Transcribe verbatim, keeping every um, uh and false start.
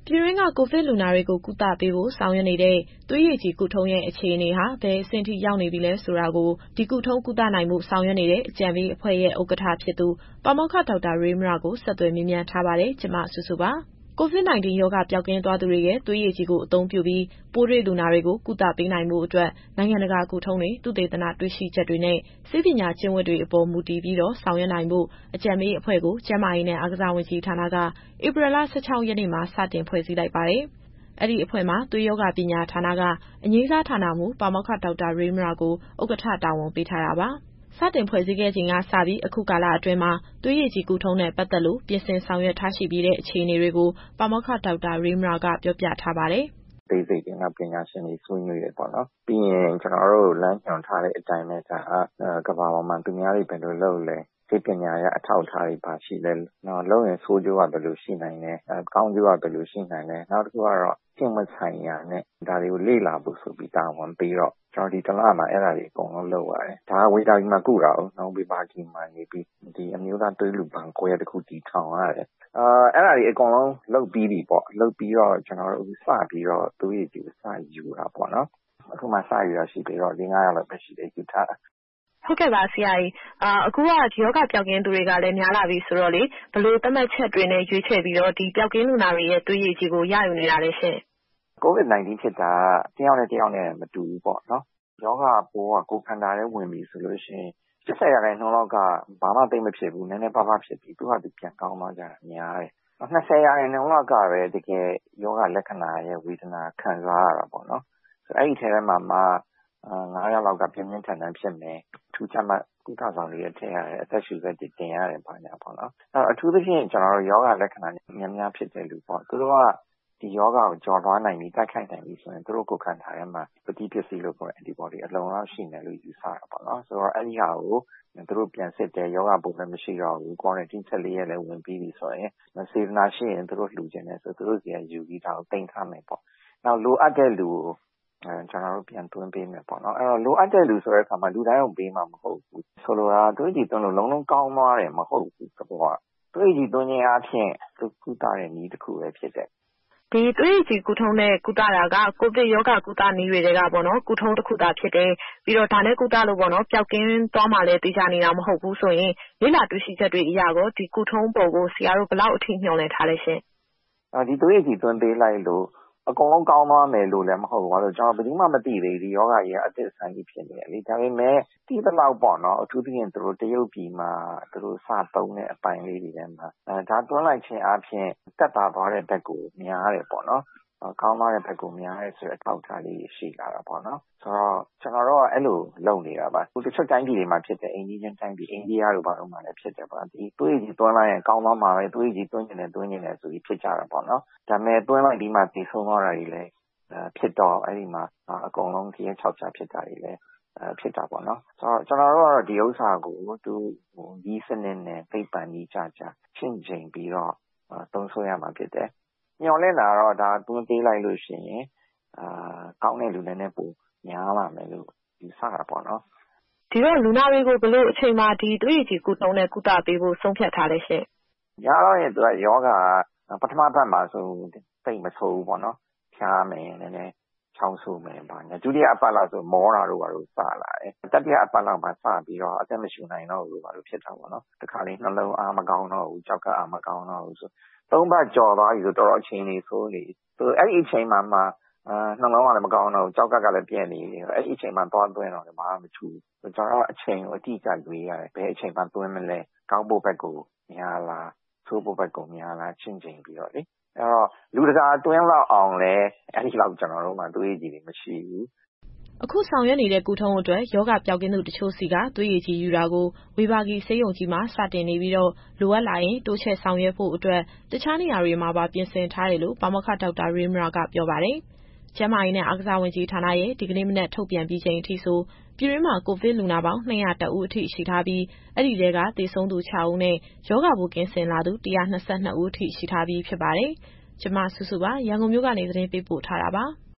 ပြည်တွင်းက ကိုဗစ်လူနာတွေကို ကုသပေးဖို့ဆောင်ရွက်နေတဲ့သွေးရည်ကြည်ကုထုံးရဲ့အခြေအနေဟာဘယ်အဆင့်ထိရောက်နေပြီလဲဆိုတာကိုဒီကုထုံးကုသနိုင်မှုဆောင်ရွက်နေတဲ့အကြံပေးအဖွဲ့ရဲ့ဥက္ကဋ္ဌဖြစ်သူပါမောက္ခဒေါက်တာရေးမရကိုဆက်သွယ်မေးမြန်းထားပါတယ်။ကျမစုစုပါ။ ကိုဗစ် ၁၉ ရောဂါပျောက်ကင်းသွားသူတွေရဲ့သွေးရည်ကြည်ကိုအသုံးပြုပြီးပိုးတွေ့လူနာတွေကိုကုသပေးနိုင်ဖို့အတွက်နိုင်ငံတကာကုထုံးတွေသုတေသနတွေ့ရှိချက်တွေနဲ့ဆေးပညာကျင့်ဝတ်တွေအပေါ်မူတည်ပြီးတော့ဆောင်ရွက်နိုင်ဖို့အကြံပေးအဖွဲ့ကိုကျန်းမာရေးနဲ့အားကစားဝန်ကြီးဌာနကဧပြီလ ၁၆ ရက်နေ့မှာစတင်ဖွဲ့စည်းလိုက်ပါတယ်။ အဲဒီအဖွဲ့မှာသွေးရောဂါပညာဌာနကအငြိမ်းစားဌာနမှူးပါမောက္ခဒေါက်တာရေးမရကိုဥက္ကဋ္ဌတာဝန်ပေးထားတာပါ။စတင်ဖွဲ့စည်းခဲ့ချိန်ကစပြီးအခုကာလအတွင်းမှာသွေးရည်ကြည်ကုထုံးနဲ့ပတ်သက်လို့ပြင်ဆင်ဆောင်ရွက်ထားရှိပြီးတဲ့အခြေအနေတွေကိုပါမောက္ခဒေါက်တာရေးမရကပြောပြထားပါတယ်။သိစိတ်တင်ကပညာရှင်တွေဆွေးနွေးရပေါ့နော်။ပြီးရင်ကျွန်တော်တို့လမ်းညွှန်ထားတဲ့အတိုင်းပဲဒါကဘာပေါ်မှာသူများတွေဘယ်လိုလုပ်လဲဒီပညာရအထောက်အထားတွေပါရှိလဲနော်လုပ်ရင်ဆိုးကျိုးကဘယ်လိုရှိနိုင်လဲအဲကောင်းကျိုးကဘယ်လိုရှိနိုင်လဲနောက်တစ်ခုကတော့ကျင့်ဝတ်ဆိုင်ရာနဲ့ဒါတွေကိုလေ့လာဖို့ဆိုပြီးတာဝန်ပြီးတော့ကျွန်တော်ဒီတလမှာအဲ့ဒါတွေအကုန်လုံးလုပ်ရတယ်ဒါကဝေတာကြီးမှာကုတာအောင်နော်ဝေပါကြီးမှာနေပြီးဒီအမျိုးသားသွေးလူပန်ခွဲတစ်ခုတည်ထောင်ရတယ်အာအဲ့ဒါတွေအကုန်လုံးလုပ်ပြီးပြီပေါ့လုပ်ပြီးတော့ကျွန်တော်တို့စပြီးတော့သွေးရည်ကြည်စယူတာပေါ့နော်အခုမှစယူရရှိပြီးတော့၄-၅ ရက်လောက်ပဲရှိသေးယူထားတာဟုတ်ကဲ့ပါဆရာကြီးအာအခုကဒီယောဂပျောက်ကင်းသူတွေကလည်းများလာပြီဆိုတော့လေဘလို့သတ်မှတ်ချက်တွေနဲ့ရွေးချယ်ပြီးတော့ဒီပျောက်ကင်းလူနာတွေရဲ့သွေးရည်ကြည်ကိုရယူနေတာလေရှင်ကိုဗစ် ၁၉ ဖြစ်တာတယောက်နဲ့တယောက်နဲ့မတူဘူးပေါ့နော်ယောဂပိုးကကိုယ်ခန္ဓာထဲဝင်ပြီဆိုလို့ရှိရင်၈၀ ရာခိုင်နှုန်းလောက်ကဘာမှသိမဖြစ်ဘူးနည်းနည်းပါးပါးဖြစ်ပြီးသူကသူပြန်ကောင်းသွားကြတာများတယ်၂၀ ရာခိုင်နှုန်းလောက်ကပဲတကယ်ယောဂလက္ခဏာရဲ့ဝေဒနာခံစားရတာပေါ့နော်အဲ့ဒီထဲမှာမှ၅ ယောက်လောက်ကပြင်းပြင်းထန်ထန်ဖြစ်မယ်ထူးခြားမှကုသဆောင်တွေထည့်ရတယ်အသက်ရှူစက်တွေတင်ရတယ်ဘာညာပေါ့နော်အဲ့အထူးသဖြင့်ကျွန်တော်တို့ယောဂလက္ခဏာများများဖြစ်တဲ့လူပေါ့သူတို့ကဒီယောဂကိုကြော်သွားနိုင်ပြီတိုက်ခိုက်နိုင်ပြီဆိုရင်သူတို့ကိုယ်ခန္ဓာထဲမှာပฏิပစ္စည်းလို့ခေါ်တဲ့ antibody အလုံးလောက်ရှိနေလို့ယူဆတာပေါ့နော်ဆိုတော့အဲ့ဒီဟာကိုသူတို့ပြန်စစ်တယ်ယောဂပိုးလည်းမရှိတော့ဘူး quarantine ၁၄ ရက်လည်းဝင်ပြီးပြီဆိုရင်စေတနာရှိရင်သူတို့လှူကျင်တယ်ဆိုသူတို့စီကယူပြီးတာကိုတင်ထားမယ်ပေါ့နောက်လိုအပ်တဲ့လူကိုအဲကျွန်တော်တို့ပြန်သွင်းပေးမယ်ပေါ့နော်အဲ့တော့လိုအပ်တဲ့လူဆိုတဲ့အခါမှာလူတိုင်းကိုပေးမှာမဟုတ်ဘူးဆိုလိုတာသွေးကြည်သွင်းလို့လုံးလုံးကောင်းသွားတယ်မဟုတ်ဘူးသဘောကသွေးကြည်သွင်းခြင်းအပြင်သူကုသတဲ့နည်းတစ်ခုပဲဖြစ်တယ်ဒီသွေးရည်ကြည်ကုထုံးနဲ့ကုသတာကကိုဗစ်ရောဂါကုသနည်းတွေကပေါ့နော်ကုထုံးတစ်ခုသာဖြစ်တယ်ပြီးတော့ဒါနဲ့ကုသလို့ပေါ့နော်ပျောက်ကင်းသွားမှလည်းသိကြနေတာမဟုတ်ဘူးဆိုရင်လေ့လာတွေ့ရှိချက်တွေအရတော့ဒီကုထုံးပေါ်ကိုဆရာတို့ဘယ်လောက်အထိညှော်လည်ထားလဲရှင်ဒီသွေးရည်ကြည်သွင်းပေးလိုက်လို့အကုန်လုံးကောင်းသွားမယ်လို့လည်းမဟုတ်ဘူးဘာလို့ကျွန်တော်ဘယ်သူမှမသိသေးဒီယောဂကြီးကအသစ်ဆန်းကြီးဖြစ်နေတယ်လေဒါပေမဲ့ဒီတလောက်ပေါ့နော်အထူးသဖြင့်သူတို့တရုတ်ပြည်မှာသူတို့စသုံးတဲ့အပိုင်းလေးတွေထဲမှာအဲဒါတွန်းလိုက်ခြင်းအပြင်တက်တာသွားတဲ့ဘက်ကိုများတယ်ပေါ့နော်ကောင်းသွားတဲ့ဘက်ကိုများရဲဆိုတဲ့အထောက်အထားလေးရှိလာတာပေါ့နော်ဆိုတော့ကျွန်တော်တို့ကအဲ့လိုလုပ်နေတာပါတချို့တိုင်းပြည်တွေမှာဖြစ်တဲ့အိန္ဒိယတိုင်းပြည်အိန္ဒိယတို့ဘာလို့မှလည်းဖြစ်တယ်ပေါ့ဒီသွေးကြီးသွင်းလိုက်ရင်ကောင်းသွားမှာပဲသွေးကြီးသွင်းနေတယ်သွင်းနေတယ်ဆိုပြီးဖြစ်ကြတာပေါ့နော်ဒါပေမဲ့သွင်းလိုက်ဒီမှာတည်ဆုံးသွားတာကြီးလည်းဖြစ်တော့အဲ့ဒီမှာအကုန်လုံးဒီရဲ့၆ချဖြစ်တာကြီးလည်းဖြစ်တာပေါ့နော်ဆိုတော့ကျွန်တော်တို့ကတော့ဒီဥစ္စာကိုသူဒီစနစ်နဲ့သိပ္ပံကြီးကြကြရှင်းချိန်ပြီးတော့သုံးဆွဲရမှာဖြစ်တယ်ညှော်လင့်တာတော့ဒါသွင်းပေးလိုက်လို့ရှိရင်အာကောင်းတဲ့လူလည်းနဲ့ပိုများလာမယ်လို့ယူဆတာပေါ့နော်ဒီတော့လူနာတွေကိုဘယ်လိုအချိန်မှဒီသွေးရည်ကြည်ကုထုံးနဲ့ကုသပေးဖို့ဆုံးဖြတ်ထားလဲရှင်ရတော့ရင်သူကယောဂပထမဘက်မှာဆိုသိမဆိုးဘူးပေါ့နော်ဖျားမယ်နည်းနည်းချောင်းဆိုးမယ်ပါညာဒုတိယအပတ်လောက်ဆိုမောတာတို့ဘာလို့စလာတယ်တတိယအပတ်လောက်မှာစပြီးတော့အသက်မရှူနိုင်တော့ဘူးဘာလို့ဖြစ်တာပေါ့နော်တခါလေးနှလုံးအားမကောင်းတော့ဘူးကြောက်ကအားမကောင်းတော့ဘူးဆိုသုံးပတ်ကြော်သွားပြီဆိုတော့အချိန်လေးဆိုးနေသူအဲ့ဒီအချိန်မှာမှအာနှလုံးကလည်းမကောင်းတော့ဘူးကြောက်ကကလည်းပြည့်နေတယ်အဲ့ဒီအချိန်မှာသွားသွင်းတော့လည်းဘာမှမထူဘူးကျွန်တော်အချိန်ကိုအတိအကျရွေးရတယ်ဘယ်အချိန်မှသွင်းမလဲကောင်းဖို့ဘက်ကိုများလားဆိုးဖို့ဘက်ကိုများလားချင်းချင်းပြီးတော့လေအဲ့တော့လူတကာအတွင်းလောက်အောင်လဲအဲ့ဒီလောက်ကျွန်တော်တို့မှသွေးကြည်တွေမရှိဘူးအခုဆောင်ရွက်နေတဲ့ကုထုံးအတွက်ယောဂပျောက်ကင်းသူတချို့စီကသွေးရည်ကြည်ယူတာကိုဝေဘာဂီဆေးရုံကြီးမှာစတင်နေပြီးတော့လိုအပ်လာရင်တိုးချဲ့ဆောင်ရွက်ဖို့အတွက်တခြားနေရာတွေမှာပါပြင်ဆင်ထားတယ်လို့ပါမောက္ခဒေါက်တာရေးမရကပြောပါတယ်။ကျန်းမာရေးနဲ့အားကစားဝန်ကြီးဌာနရဲ့ဒီကနေ့မနက်ထုတ်ပြန်ပြီးချိန်အထိဆိုပြည်တွင်းမှာကိုဗစ်လူနာပေါင်း၂၀၁ ဦးအထိရှိထားပြီးအဲ့ဒီထဲကသေဆုံးသူ၆ ဦးနဲ့ယောဂပိုးကင်းစင်လာသူ၁၂၂ ဦးအထိရှိထားပြီးဖြစ်ပါတယ်။ကျမစုစုပါရန်ကုန်မြို့ကနေသတင်းပေးပို့ထားတာပါ။